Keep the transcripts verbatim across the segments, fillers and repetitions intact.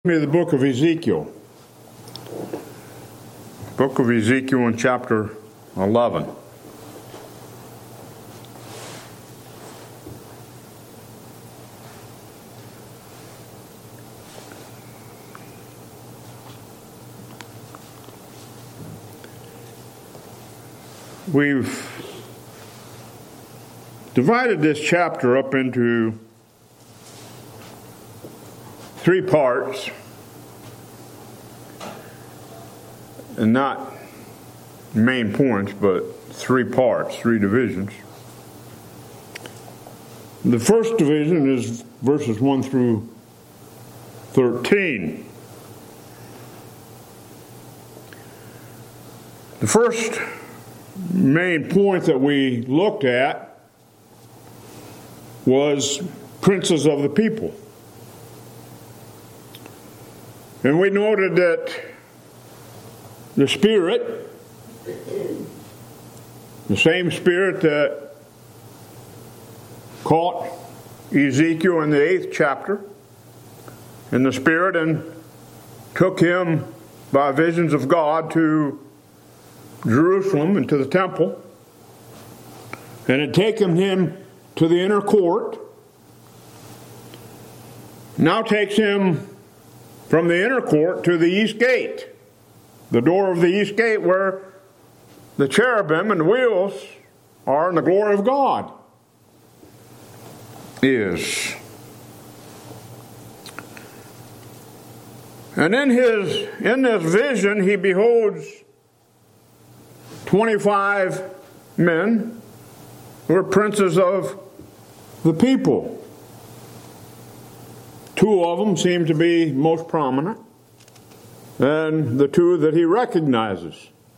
Me the book of Ezekiel. Book of Ezekiel in chapter eleven. We've divided this chapter up into three parts, and not main points, but three parts, three divisions. The first division is verses one through thirteen. The first main point that we looked at was princes of the people. And we noted that the Spirit, the same Spirit that caught Ezekiel in the eighth chapter, in the Spirit, and took him by visions of God to Jerusalem and to the temple, and had taken him to the inner court, now takes him from the inner court to the east gate, the door of the east gate where the cherubim and the wheels are and the glory of God is. And in his in this vision he beholds twenty-five men who are princes of the people. Two of them seem to be most prominent, and the two that he recognizes,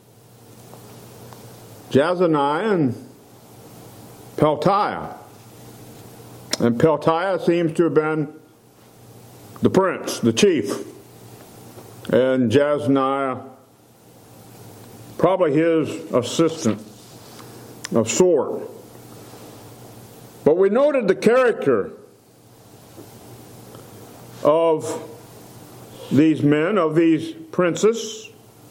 Jaazaniah and Peltiah. And Peltiah seems to have been the prince, the chief, and Jaazaniah probably his assistant of sort. But we noted the character of these men, of these princes,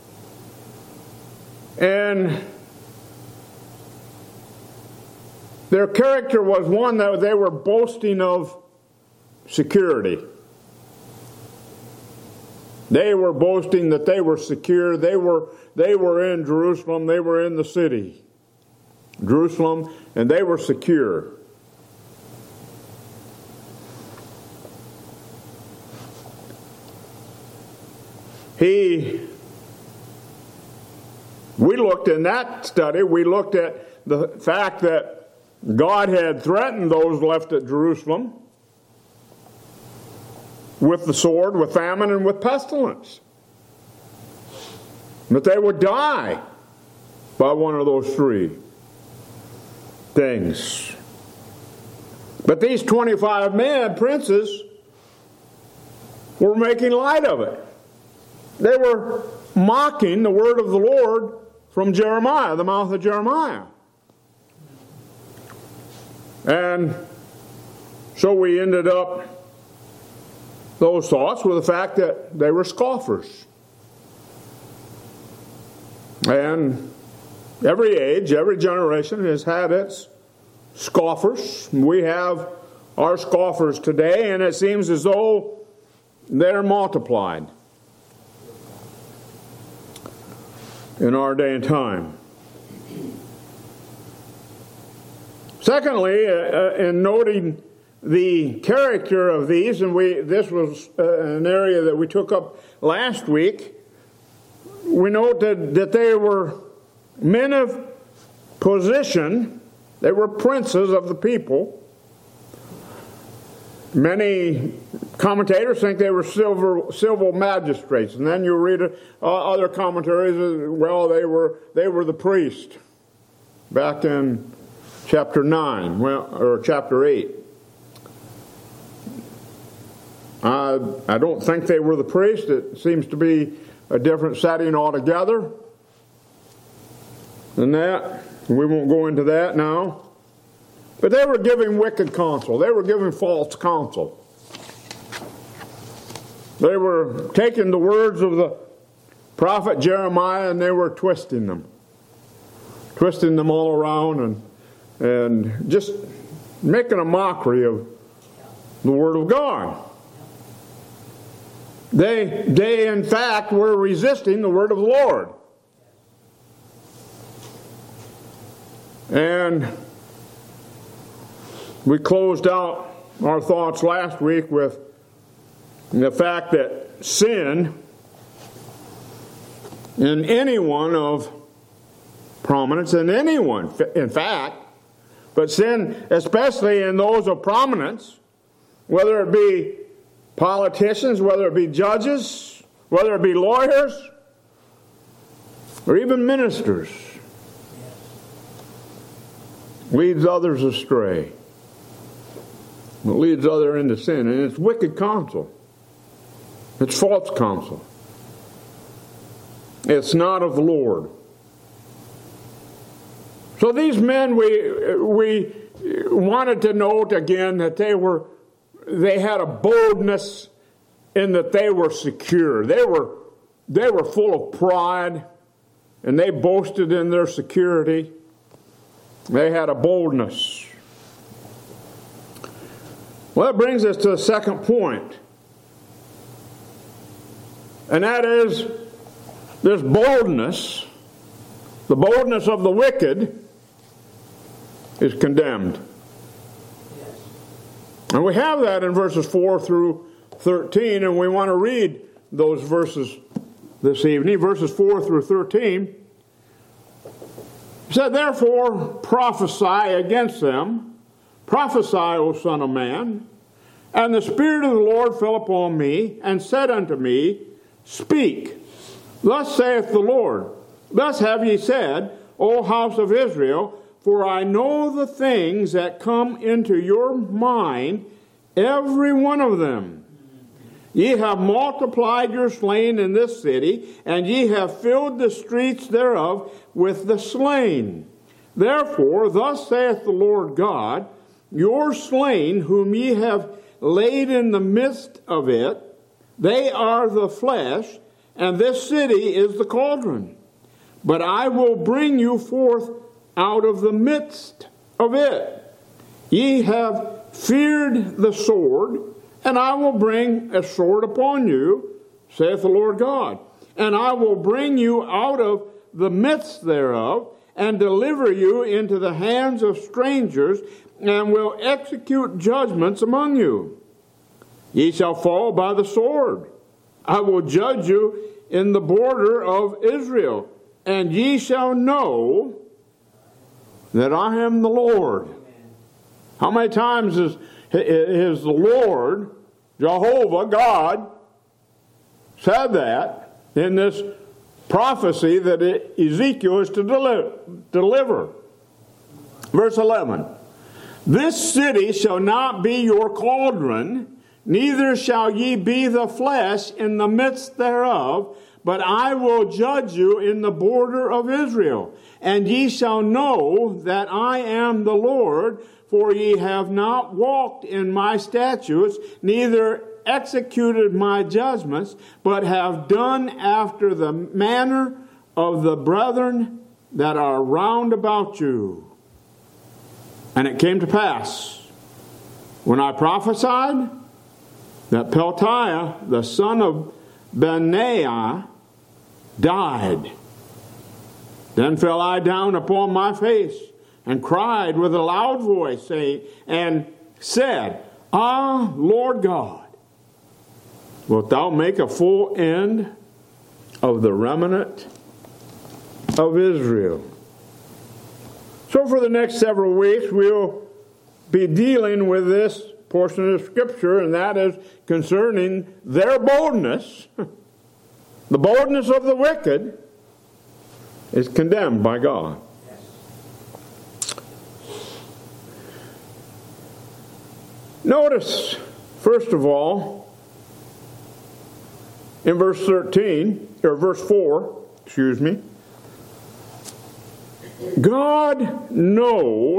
and their character was one that they were boasting of security. They were boasting that they were secure. They were, they were in Jerusalem. They were in the city, Jerusalem, and they were secure. He, we looked in that study, we looked at the fact that God had threatened those left at Jerusalem with the sword, with famine, and with pestilence. That they would die by one of those three things. But these twenty-five men, princes, were making light of it. They were mocking the word of the Lord from Jeremiah, the mouth of Jeremiah. And so we ended up those thoughts with the fact that they were scoffers. And every age, every generation has had its scoffers. We have our scoffers today, and it seems as though they're multiplied in our day and time. Secondly, uh, in noting the character of these, and we this was uh, an area that we took up last week, we note that, that they were men of position. They were princes of the people. Many commentators think they were civil, civil magistrates, and then you read uh, other commentaries. Well, they were they were the priest back in chapter nine, well, or chapter eight. I I don't think they were the priest. It seems to be a different setting altogether than that. We won't go into that now. But they were giving wicked counsel. They were giving false counsel. They were taking the words of the prophet Jeremiah and they were twisting them. Twisting them all around and, and just making a mockery of the Word of God. They, they in fact, were resisting the Word of the Lord. And we closed out our thoughts last week with the fact that sin in anyone of prominence, in anyone, in fact, but sin especially in those of prominence, whether it be politicians, whether it be judges, whether it be lawyers, or even ministers, leads others astray. It leads others into sin, and it's wicked counsel. It's false counsel. It's not of the Lord. So these men, we we wanted to note again that they were they had a boldness in that they were secure. They were they were full of pride, and they boasted in their security. They had a boldness. Well, that brings us to the second point. And that is this boldness, the boldness of the wicked, is condemned. And we have that in verses four through thirteen, and we want to read those verses this evening, verses four through thirteen. It said, "Therefore prophesy against them, prophesy, O son of man. And the Spirit of the Lord fell upon me, and said unto me, Speak, thus saith the Lord, thus have ye said, O house of Israel, for I know the things that come into your mind, every one of them. Ye have multiplied your slain in this city, and ye have filled the streets thereof with the slain. Therefore, thus saith the Lord God, your slain, whom ye have laid in the midst of it, they are the flesh, and this city is the cauldron. But I will bring you forth out of the midst of it. Ye have feared the sword, and I will bring a sword upon you, saith the Lord God. And I will bring you out of the midst thereof, and deliver you into the hands of strangers, and will execute judgments among you. Ye shall fall by the sword. I will judge you in the border of Israel, and ye shall know that I am the Lord." How many times is, is the Lord, Jehovah, God, said that in this prophecy that Ezekiel is to deliver? Verse eleven. "This city shall not be your cauldron, neither shall ye be the flesh in the midst thereof, but I will judge you in the border of Israel. And ye shall know that I am the Lord, for ye have not walked in my statutes, neither executed my judgments, but have done after the manner of the brethren that are round about you. And it came to pass, when I prophesied, that Peltiah, the son of Benaiah, died. Then fell I down upon my face, and cried with a loud voice, saying, and said, Ah, Lord God, wilt thou make a full end of the remnant of Israel?" So for the next several weeks, we'll be dealing with this portion of Scripture, and that is concerning their boldness. The boldness of the wicked is condemned by God. Notice, first of all, in verse thirteen, or verse four, excuse me, God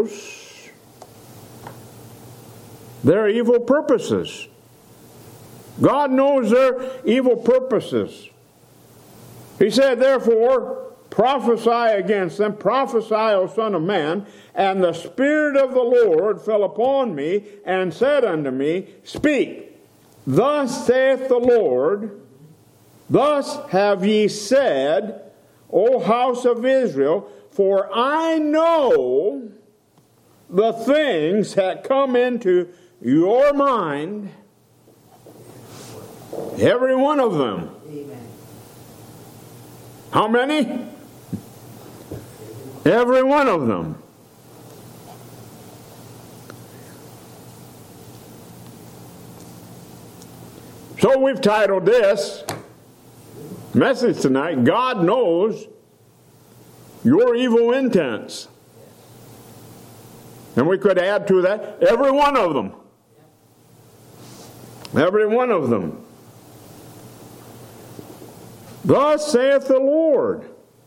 knows their evil purposes. God knows their evil purposes. He said, therefore, prophesy against them, prophesy, O Son of Man. And the Spirit of the Lord fell upon me, and said unto me, speak. Thus saith the Lord, thus have ye said, O house of Israel, for I know the things that come into your mind, every one of them. Amen. How many? Every one of them. So we've titled this message tonight, God knows your evil intents. And we could add to that, every one of them. Every one of them. Thus saith the Lord,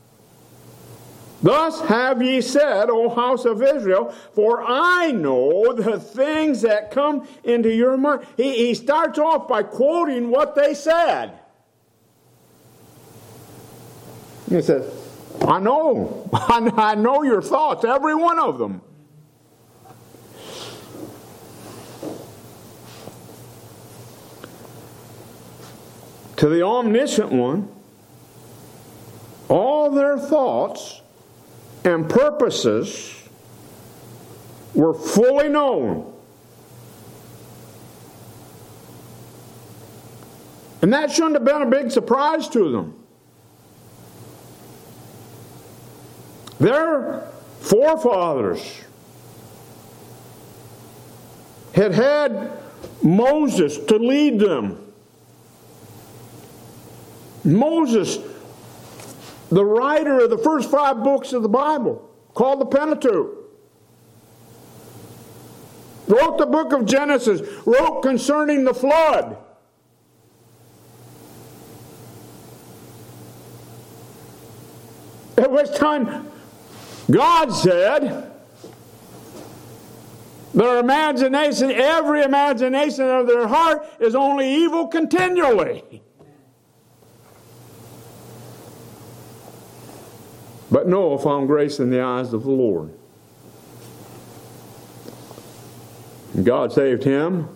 thus have ye said, O house of Israel, for I know the things that come into your mind. He, he starts off by quoting what they said. He says, I know. I know your thoughts, every one of them. To the omniscient one, all their thoughts and purposes were fully known. And that shouldn't have been a big surprise to them. Their forefathers had had Moses to lead them. Moses, the writer of the first five books of the Bible, called the Pentateuch, wrote the book of Genesis, wrote concerning the flood. At which time God said, their imagination, every imagination of their heart is only evil continually. But Noah found grace in the eyes of the Lord. And God saved him,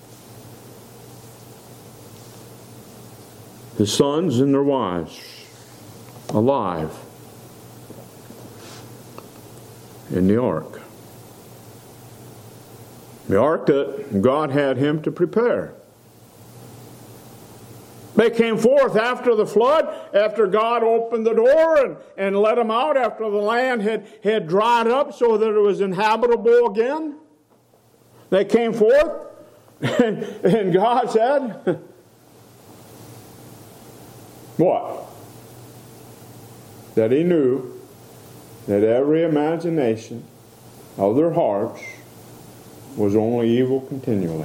his sons and their wives, alive in the ark. The ark that God had him to prepare. They came forth after the flood, after God opened the door and, and let them out, after the land had, had dried up so that it was inhabitable again. They came forth, and, and God said, what? That He knew that every imagination of their hearts was only evil continually.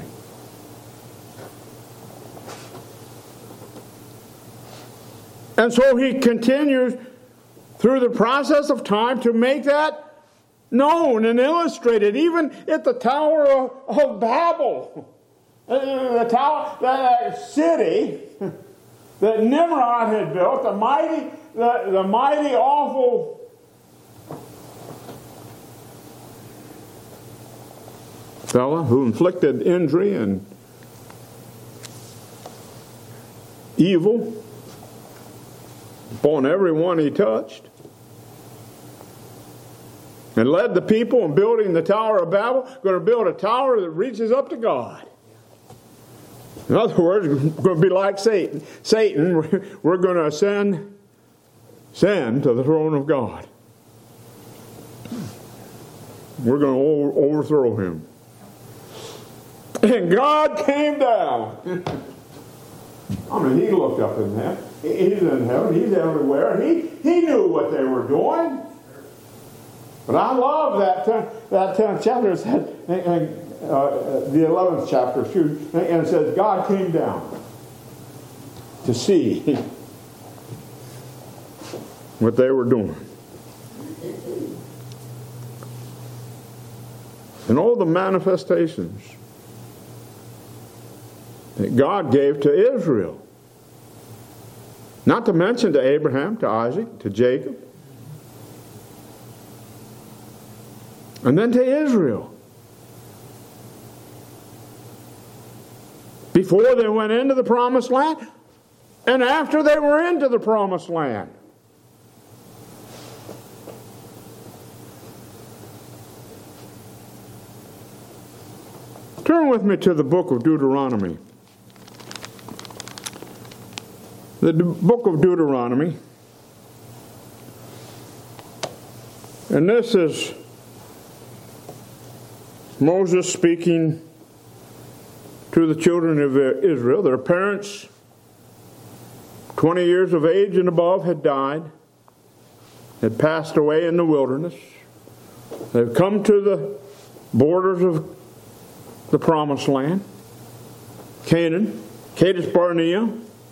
And so He continues through the process of time to make that known and illustrated, even at the Tower of, of Babel. The tower, that city that Nimrod had built, the mighty, the, the mighty, awful fella who inflicted injury and evil upon everyone he touched, and led the people in building the Tower of Babel, going to build a tower that reaches up to God. In other words, we're going to be like Satan. Satan, we're going to ascend, ascend to the throne of God. We're going to overthrow him. And God came down. I mean, he looked up in there. He's in heaven. He's everywhere. He he knew what they were doing. But I love that ten, that tenth chapter. It said, uh, the eleventh chapter, excuse, and it says God came down to see what they were doing. And all the manifestations that God gave to Israel. Not to mention to Abraham, to Isaac, to Jacob. And then to Israel. Before they went into the promised land, and after they were into the promised land. Turn with me to the book of Deuteronomy. The book of Deuteronomy. And this is Moses speaking to the children of Israel. Their parents, twenty years of age and above, had died, had passed away in the wilderness. They've come to the borders of the promised land, Canaan, Kadesh Barnea,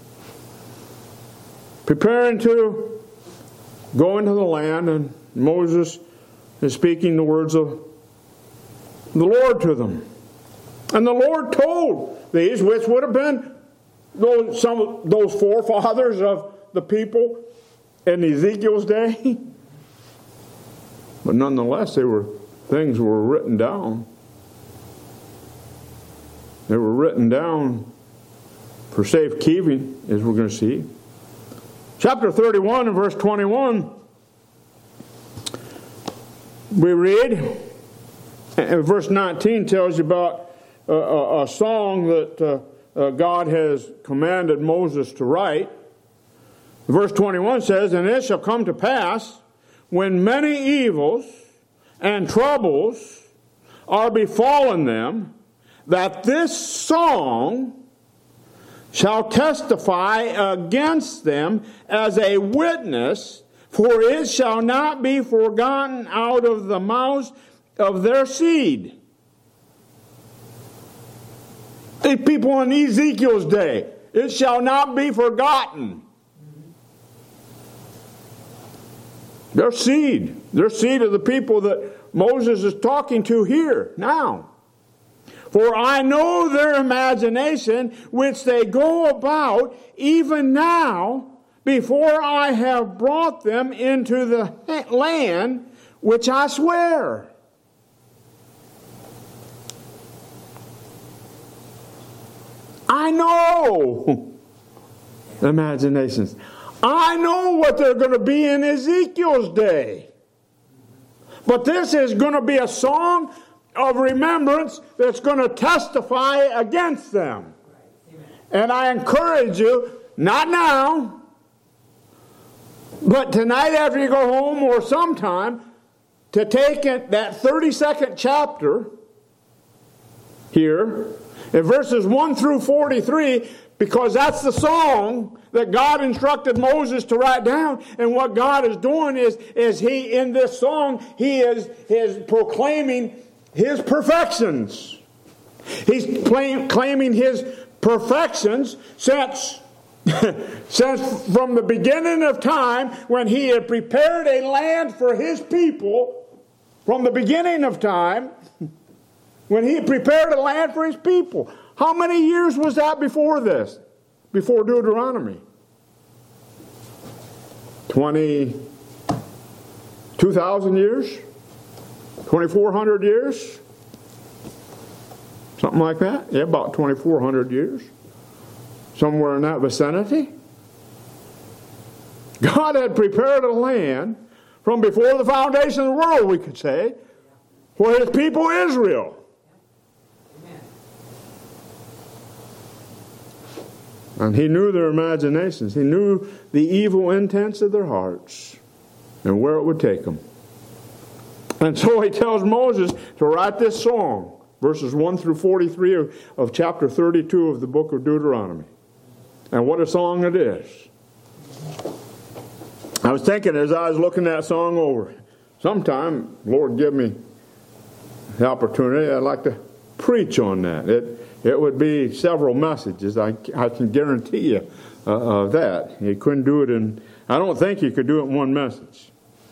preparing to go into the land, and Moses is speaking the words of the Lord to them. And the Lord told these, which would have been those, some of those forefathers of the people in Ezekiel's day, but nonetheless, they were things were written down. They were written down for safekeeping, as we're going to see. Chapter thirty-one and verse twenty-one, we read, and verse nineteen tells you about a, a, a song that uh, uh, God has commanded Moses to write. Verse twenty-one says, "And it shall come to pass, when many evils and troubles are befallen them, that this song shall testify against them as a witness, for it shall not be forgotten out of the mouths of their seed." The people in Ezekiel's day, it shall not be forgotten. Their seed, their seed of the people that Moses is talking to here now. "For I know their imagination, which they go about even now, before I have brought them into the land which I swear." I know imaginations. I know what they're going to be in Ezekiel's day. But this is going to be a song of remembrance that's going to testify against them. And I encourage you, not now, but tonight after you go home or sometime, to take it, that thirty-second chapter here, in verses one through forty-three, because that's the song that God instructed Moses to write down. And what God is doing is, is he, in this song, he is, is proclaiming His perfections. He's claim, claiming His perfections since, since from the beginning of time, when He had prepared a land for His people. From the beginning of time, when He prepared a land for His people. How many years was that before this? Before Deuteronomy? Twenty, two thousand years? twenty-four hundred years? Something like that? Yeah, about twenty-four hundred years. Somewhere in that vicinity. God had prepared a land from before the foundation of the world, we could say, for His people Israel. And He knew their imaginations. He knew the evil intents of their hearts and where it would take them. And so He tells Moses to write this song, verses one through forty-three of, of chapter thirty-two of the book of Deuteronomy. And what a song it is. I was thinking as I was looking that song over, sometime, Lord give me the opportunity, I'd like to preach on that. It it would be several messages, I, I can guarantee you uh, of that. You couldn't do it in, I don't think you could do it in one message.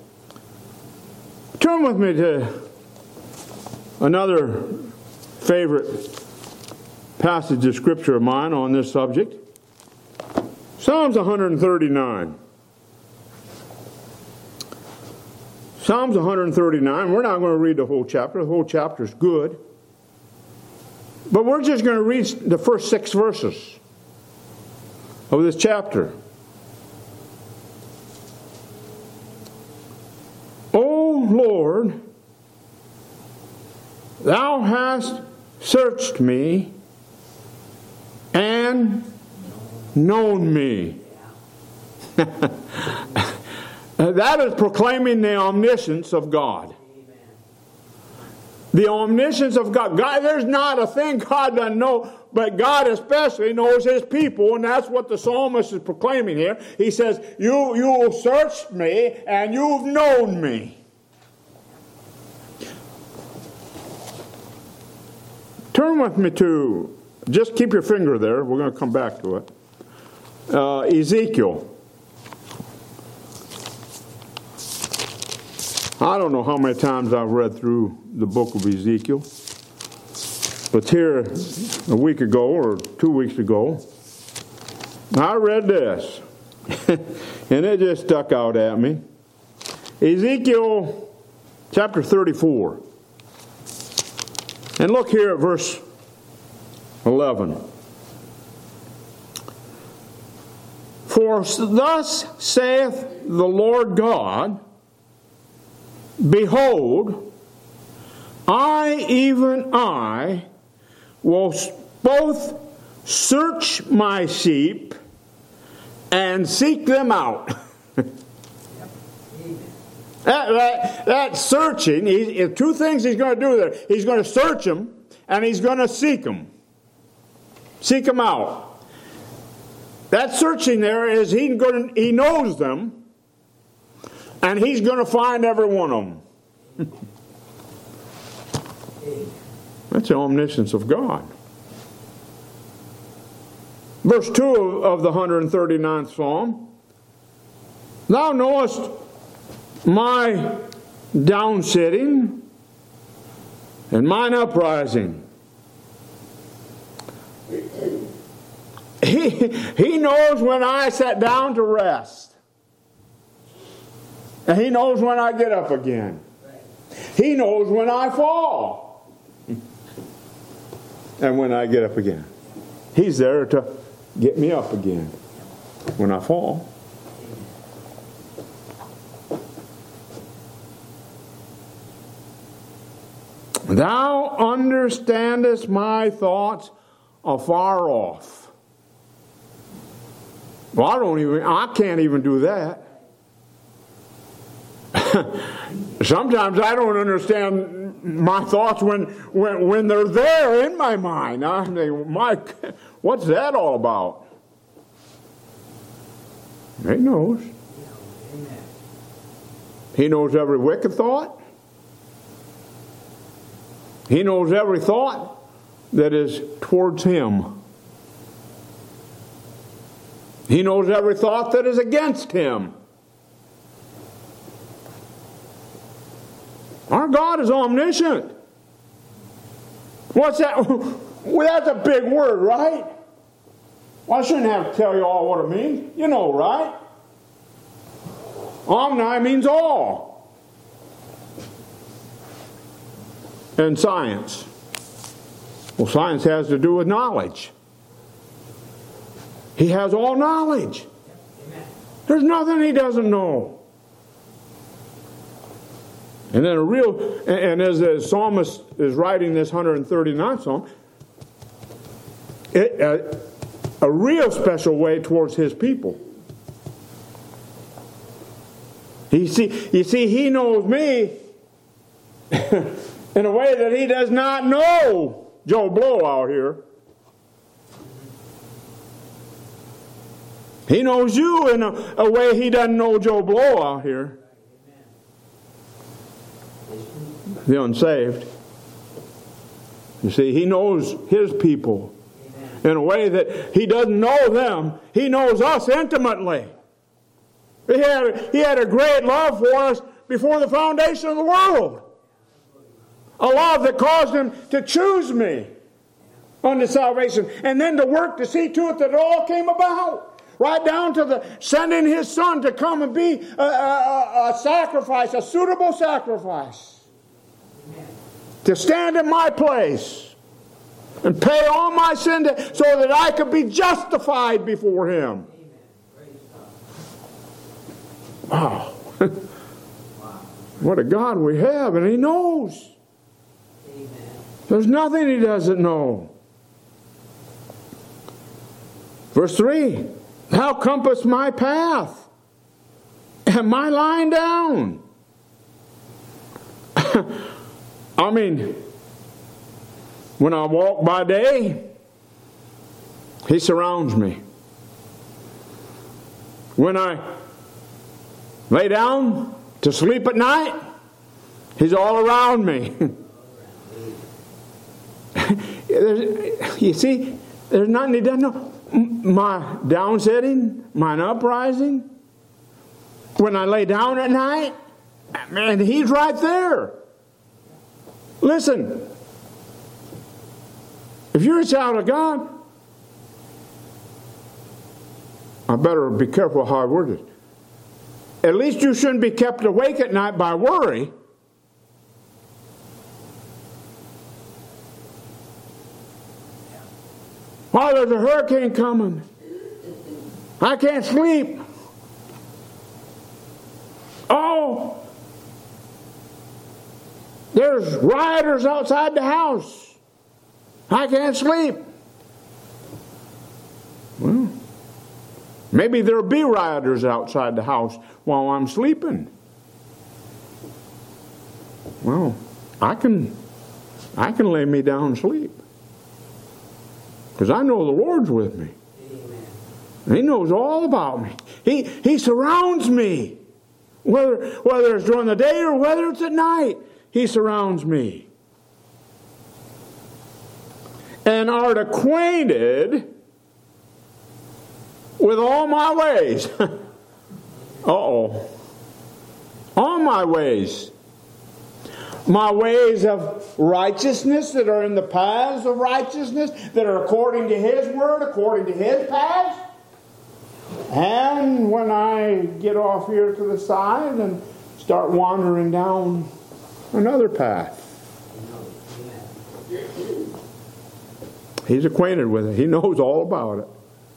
Turn with me to another favorite passage of scripture of mine on this subject. Psalms one thirty-nine. Psalms one thirty-nine. We're not going to read the whole chapter. The whole chapter is good. But we're just going to read the first six verses of this chapter. O Lord, thou hast searched me and known me. That is proclaiming the omniscience of God. The omniscience of God. God. There's not a thing God doesn't know, but God especially knows His people, and that's what the psalmist is proclaiming here. He says, you, you searched me, and you've known me. Turn with me to, just keep your finger there, we're going to come back to it. Uh, Ezekiel. I don't know how many times I've read through the book of Ezekiel, but here a week ago or two weeks ago, I read this, and it just stuck out at me. Ezekiel chapter thirty-four. And look here at verse eleven. For thus saith the Lord God, behold, I, even I, will both search my sheep and seek them out. that, that, that searching, he, two things he's going to do there. He's going to search them and he's going to seek them. Seek them out. That searching there is he, going to, he knows them. And he's going to find every one of them. That's the omniscience of God. Verse two of the one thirty-ninth Psalm. Thou knowest my downsitting and mine uprising. He, he knows when I sat down to rest. And He knows when I get up again. He knows when I fall. And when I get up again. He's there to get me up again when I fall. Thou understandest my thoughts afar off. Well, I don't even, I can't even do that. Sometimes I don't understand my thoughts when, when, when they're there in my mind. I think, Mike, what's that all about? He knows. He knows every wicked thought. He knows every thought that is towards Him. He knows every thought that is against Him. Our God is omniscient. What's that? Well, that's a big word, right? Well, I shouldn't have to tell you all what it means. You know, right? Omni means all. And science. Well, science has to do with knowledge. He has all knowledge. There's nothing He doesn't know. And then a real, and as the psalmist is writing this one thirty-ninth Psalm, it, uh, a real special way towards His people. He see, you see, He knows me in a way that He does not know Joe Blow out here. He knows you in a, a way He doesn't know Joe Blow out here. The unsaved. You see, He knows His people in a way that He doesn't know them. He knows us intimately. He had, he had a great love for us before the foundation of the world. A love that caused Him to choose me. unto salvation, and then to work to see to it that it all came about. Right down to the sending His Son to come and be a, a, a sacrifice, a suitable sacrifice. Amen. To stand in my place and pay all my sin to, so that I could be justified before Him. Wow. What a God we have, and He knows. Amen. There's nothing He doesn't know. Verse three, Thou compass my path, and my lying down. I mean, when I walk by day, He surrounds me. When I lay down to sleep at night, He's all around me. You see, there's nothing He doesn't know. My downsetting, mine uprising, when I lay down at night, man, He's right there. Listen, if you're a child of God, I better be careful how I word it. At least you shouldn't be kept awake at night by worry. Oh, there's a hurricane coming. I can't sleep. Oh, there's rioters outside the house. I can't sleep. Well, maybe there'll be rioters outside the house while I'm sleeping. Well, I can, I can lay me down and sleep. Because I know the Lord's with me. Amen. He knows all about me. He, he surrounds me. Whether, whether it's during the day or whether it's at night, He surrounds me. And art acquainted with all my ways. Uh-oh. All my ways. My ways of righteousness that are in the paths of righteousness, that are according to His word, according to His paths. And when I get off here to the side and start wandering down another path. He's acquainted with it. He knows all about it.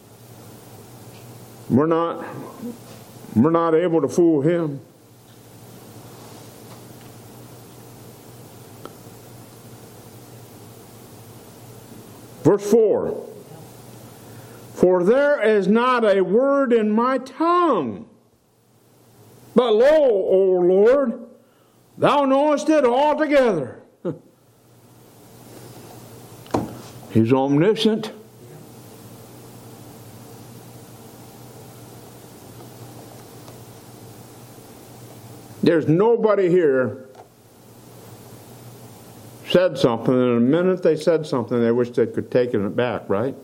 We're not, we're not able to fool Him. Verse four. For there is not a word in my tongue, but lo, O Lord, Thou knowest it altogether. He's omniscient. There's nobody here said something, and the minute they said something, they wish they could take it back, right?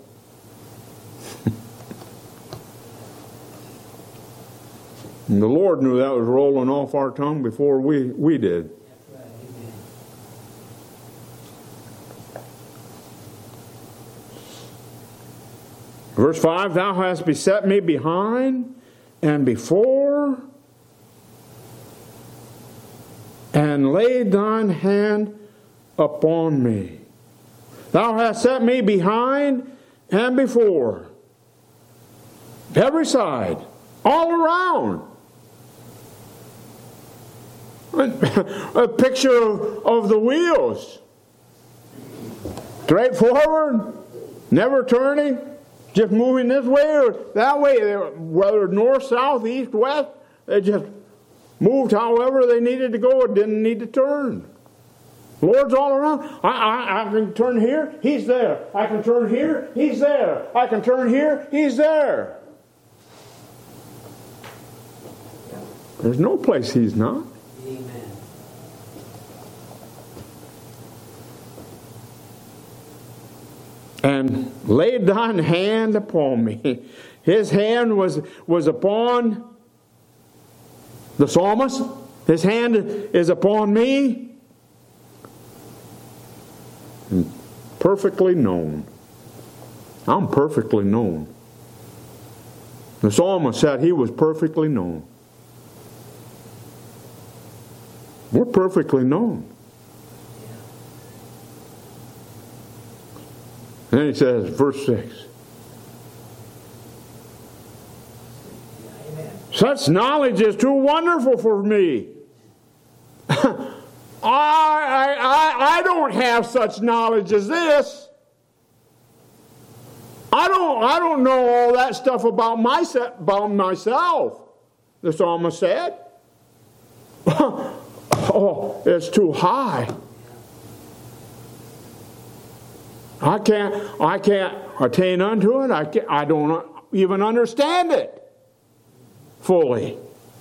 And the Lord knew that was rolling off our tongue before we, we did. Verse five, Thou hast beset me behind and before, and laid Thine hand upon me. Thou hast set me behind and before. Every side. All around. A picture of, of the wheels. Straight forward. Never turning. Just moving this way or that way. Whether north, south, east, west. They just moved however they needed to go. It didn't need to turn. Lord's all around. I, I, I can turn here, He's there. I can turn here, He's there. I can turn here, He's there. There's no place He's not. Amen. And laid Thine hand upon me. His hand was, was upon the psalmist. His hand is upon me. Perfectly known. I'm perfectly known. The psalmist said he was perfectly known. We're perfectly known. Then he says, verse six. Such knowledge is too wonderful for me. I, I, I, I don't have such knowledge as this. I don't, I don't know all that stuff about, my, about myself, the psalmist said. Oh, it's too high. I can't, I can't attain unto it. I, can't, I don't even understand it fully.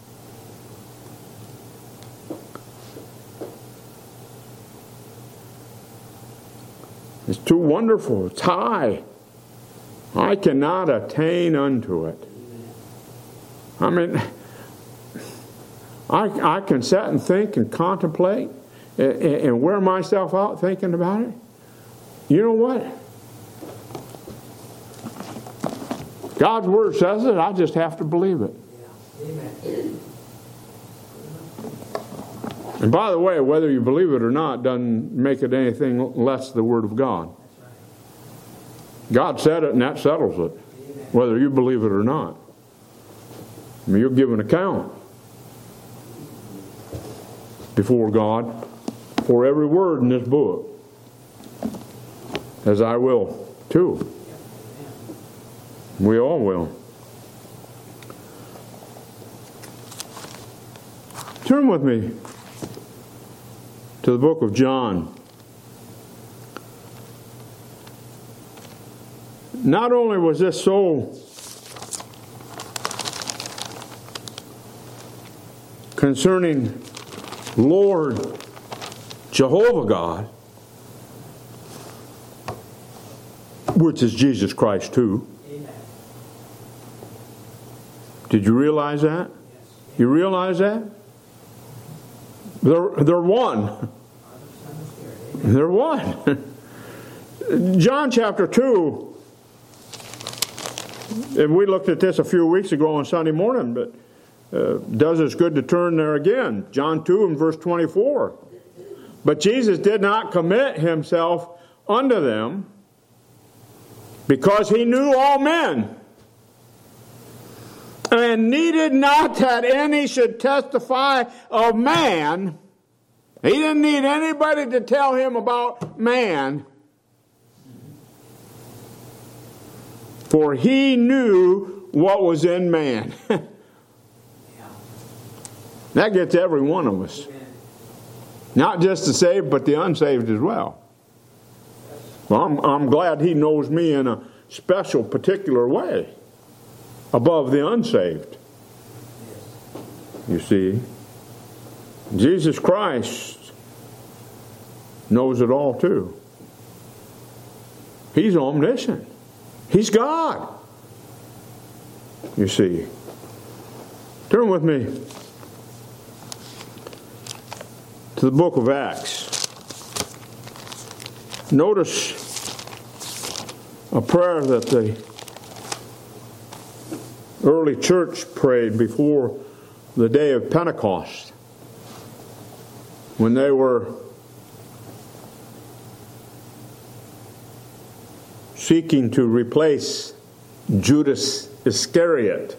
It's too wonderful. It's high. I cannot attain unto it. I mean, I, I can sit and think and contemplate and, and wear myself out thinking about it. You know what? God's Word says it. I just have to believe it. Amen. And by the way, whether you believe it or not doesn't make it anything less the Word of God. God said it and that settles it. Whether you believe it or not. I mean, you'll give an account before God for every word in this book. As I will too. We all will. Turn with me to the book of John. Not only was this so concerning Lord Jehovah God, which is Jesus Christ too. Amen. Did you realize that? Yes. You realize that? They're, they're one. They're one. John chapter two, and we looked at this a few weeks ago on Sunday morning, but uh, does us good to turn there again. John two and verse twenty-four. But Jesus did not commit himself unto them, because he knew all men, and needed not that any should testify of man. He didn't need anybody to tell him about man, for he knew what was in man. That gets every one of us. Not just the saved, but the unsaved as well. Well, I'm, I'm glad he knows me in a special, particular way above the unsaved. You see, Jesus Christ knows it all too. He's omniscient. He's God. You see. Turn with me to the book of Acts. Notice a prayer that the early church prayed before the day of Pentecost, when they were seeking to replace Judas Iscariot.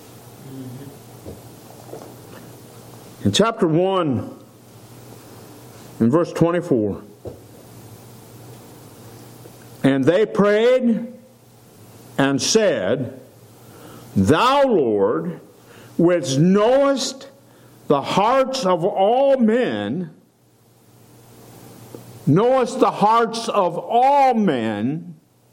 In chapter one, in verse twenty-four, and they prayed and said, Thou, Lord, which knowest the hearts of all men, knowest the hearts of all men,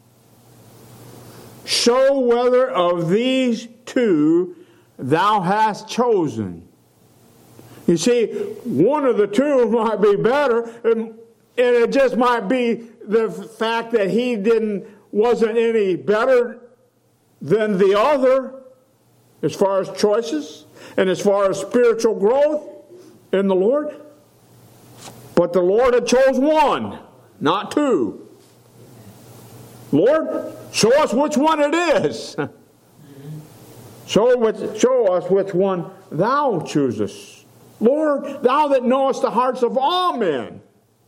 show whether of these two thou hast chosen. You see, one of the two might be better, and, and it just might be the fact that he didn't wasn't any better than the other as far as choices and as far as spiritual growth in the Lord. But the Lord had chose one, not two. Lord, Show us which one it is. Show, which, show us which one thou choosest. Lord, thou that knowest the hearts of all men.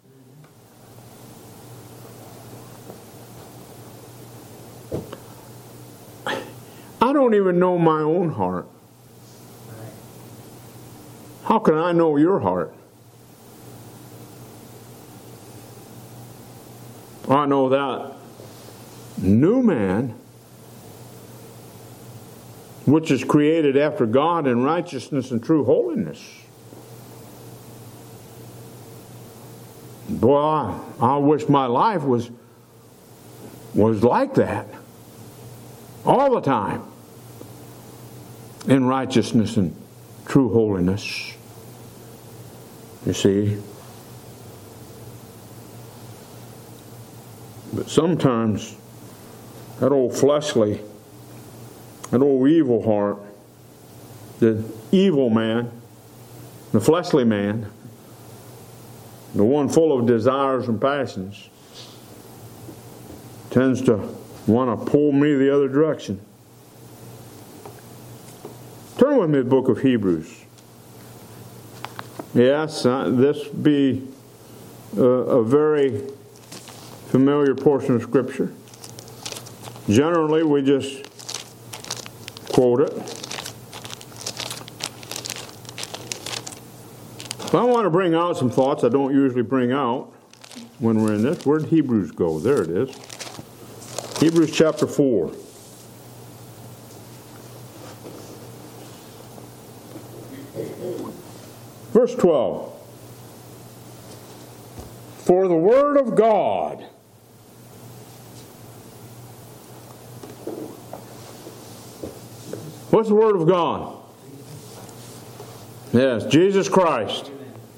I don't even know my own heart. How can I know your heart? I know that new man, which is created after God in righteousness and true holiness. Boy, I, I wish my life was, was like that. All the time. In righteousness and true holiness. You see? But sometimes that old fleshly, that old evil heart, the evil man, the fleshly man, the one full of desires and passions, tends to want to pull me the other direction. Turn with me to the book of Hebrews. Yes, uh, this be a, a very familiar portion of Scripture. Generally, we just quote it. But I want to bring out some thoughts I don't usually bring out when we're in this. Where did Hebrews go? There it is. Hebrews chapter four. Verse twelve. For the word of God what's the word of God? Yes, Jesus Christ.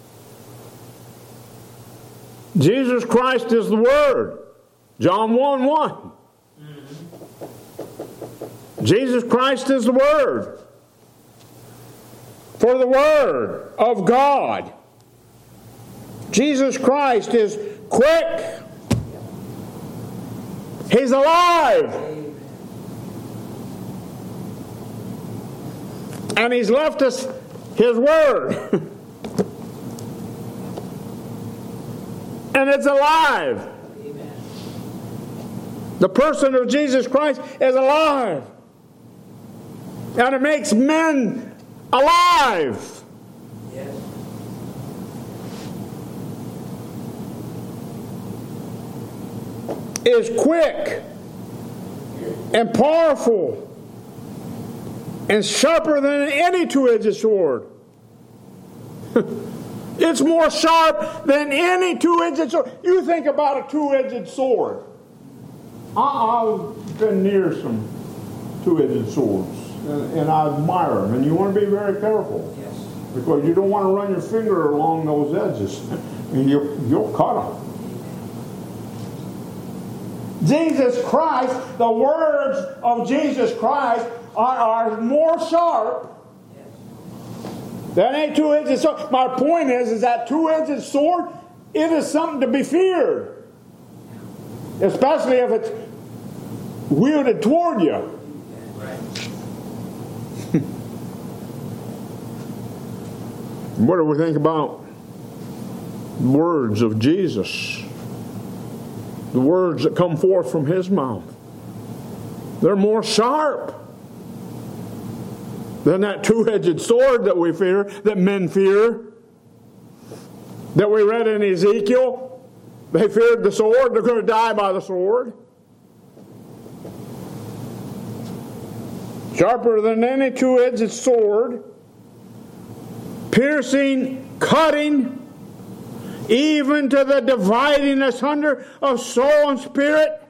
Jesus Christ is the Word. John one one. Jesus Christ is the Word. For the Word of God. Jesus Christ is quick. He's alive. And He's left us His Word. And it's alive. The person of Jesus Christ is alive. And it makes men alive. Yes. Is quick and powerful and sharper than any two-edged sword. It's more sharp than any two-edged sword. You think about a two-edged sword. I've been near some two-edged swords, and, and I admire them. And you want to be very careful, yes, because you don't want to run your finger along those edges, and you'll, you'll cut them. Jesus Christ, the words of Jesus Christ are, are more sharp than a two-edged sword. My point is, is that two-edged sword, it is something to be feared. Especially if it's wielded toward you. What do we think about words of Jesus? The words that come forth from His mouth. They're more sharp than that two-edged sword that we fear, that men fear. That we read in Ezekiel. They feared the sword. They're going to die by the sword. Sharper than any two-edged sword. Piercing, cutting, even to the dividing asunder of soul and spirit.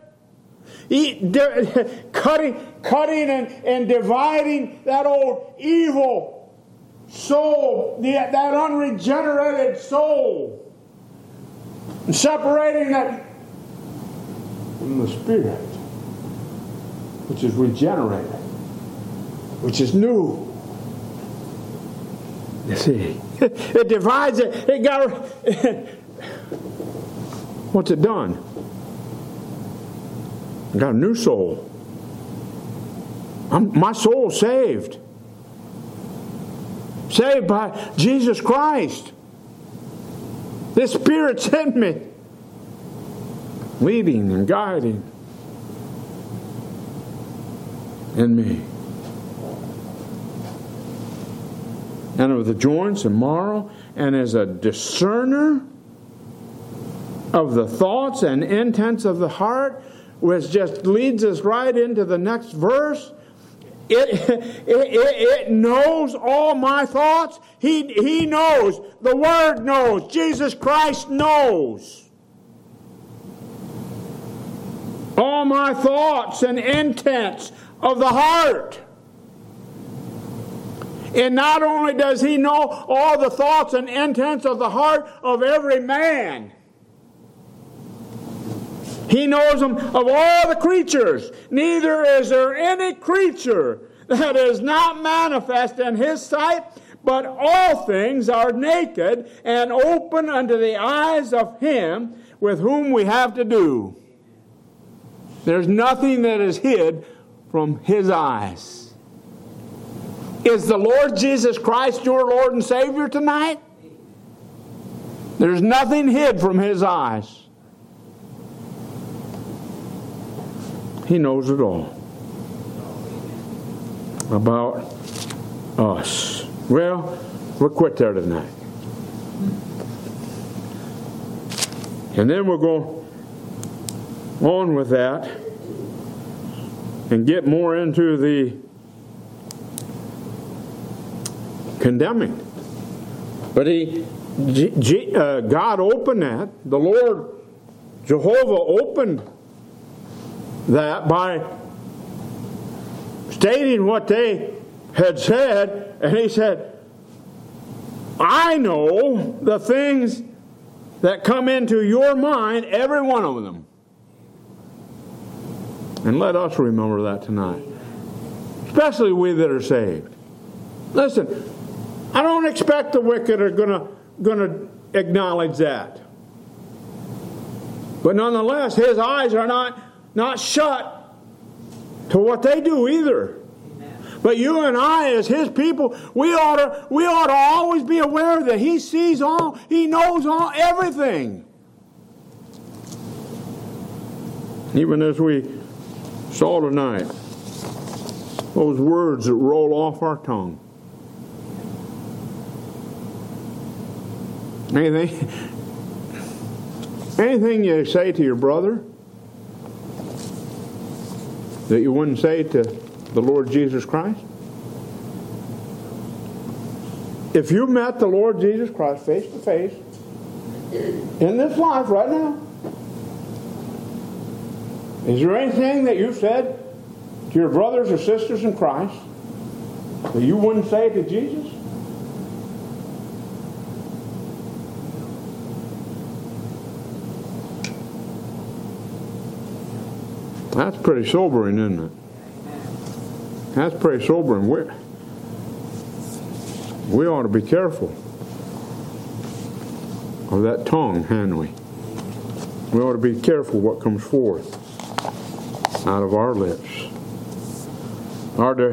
Cutting, cutting and, and dividing that old evil soul, that unregenerated soul. And separating that from the Spirit, which is regenerated, which is new. You see, it divides it. It got. What's it done? I got a new soul. I'm, my soul's saved. Saved by Jesus Christ. The Spirit's in me, leading and guiding in me. And of the joints and marrow, and as a discerner of the thoughts and intents of the heart, which just leads us right into the next verse. It, it, it, it knows all my thoughts. He, he knows. The Word knows. Jesus Christ knows. All my thoughts and intents of the heart. And not only does He know all the thoughts and intents of the heart of every man, He knows them of all the creatures. Neither is there any creature that is not manifest in His sight, but all things are naked and open unto the eyes of Him with whom we have to do. There's nothing that is hid from His eyes. Is the Lord Jesus Christ your Lord and Savior tonight? There's nothing hid from His eyes. He knows it all about us. Well, we'll quit there tonight. And then we'll go on with that and get more into the condemning. But he, G, G, uh, God opened that. The Lord, Jehovah opened that by stating what they had said, and He said, I know the things that come into your mind, every one of them. And let us remember that tonight, especially we that are saved. Listen, I don't expect the wicked are going to going to acknowledge that, but nonetheless, His eyes are not not shut to what they do either. Amen. But you and I, as His people, we ought to we ought to always be aware that He sees all, He knows all, everything. Even as we saw tonight, those words that roll off our tongue. Anything, anything you say to your brother that you wouldn't say to the Lord Jesus Christ? If you met the Lord Jesus Christ face to face in this life right now, is there anything that you've said to your brothers or sisters in Christ that you wouldn't say to Jesus? That's pretty sobering, isn't it? That's pretty sobering. We, we ought to be careful of that tongue, hadn't we? We ought to be careful what comes forth out of our lips. Our